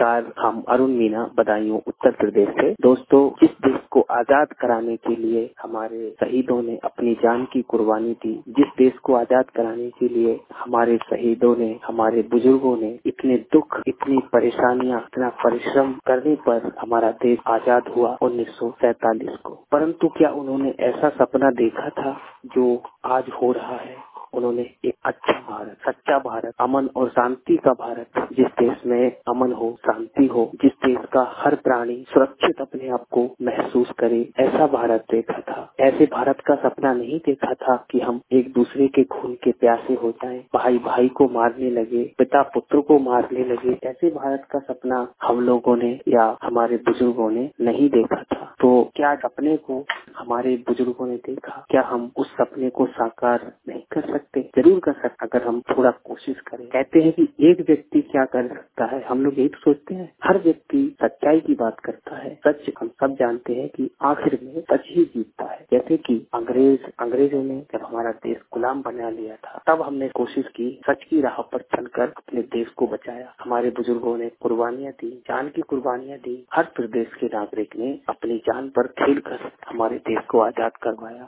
नमस्कार, हम अरुण मीना, बदायूं, उत्तर प्रदेश से। दोस्तों, जिस देश को आजाद कराने के लिए हमारे शहीदों ने अपनी जान की कुर्बानी दी, जिस देश को आजाद कराने के लिए हमारे शहीदों ने, हमारे बुजुर्गों ने इतने दुख, इतनी परेशानियां, इतना परिश्रम करने पर हमारा देश आजाद हुआ 1947 को। परंतु क्या उन्होंने ऐसा सपना देखा था जो आज हो रहा है? उन्होंने एक अच्छा भारत, सच्चा भारत, अमन और शांति का भारत, जिस देश में अमन हो, शांति हो, जिस देश का हर प्राणी सुरक्षित अपने आप को महसूस करे, ऐसा भारत देखा था। ऐसे भारत का सपना नहीं देखा था कि हम एक दूसरे के खून के प्यासे हो जाएं, भाई भाई को मारने लगे, पिता पुत्र को मारने लगे। ऐसे भारत का सपना हम लोगों ने या हमारे बुजुर्गों ने नहीं देखा था। तो क्या सपने को हमारे बुजुर्गों ने देखा? क्या हम उस सपने को साकार नहीं कर सकते? जरूर कर सकते, अगर हम थोड़ा कोशिश करें। कहते हैं कि एक व्यक्ति क्या कर सकता है, हम लोग यही तो सोचते हैं। हर व्यक्ति सच्चाई की बात करता है। सच हम सब जानते हैं कि आखिर में सच ही जीतता है। जैसे कि अंग्रेजों ने जब हमारा देश गुलाम बना लिया था, तब हमने कोशिश की, सच की राह पर चलकर अपने देश को बचाया। हमारे बुजुर्गों ने कुर्बानियां दी, जान की कुर्बानियां दी। हर प्रदेश के नागरिक ने अपनी जान पर खेल कर हमारे देश को आजाद करवाया।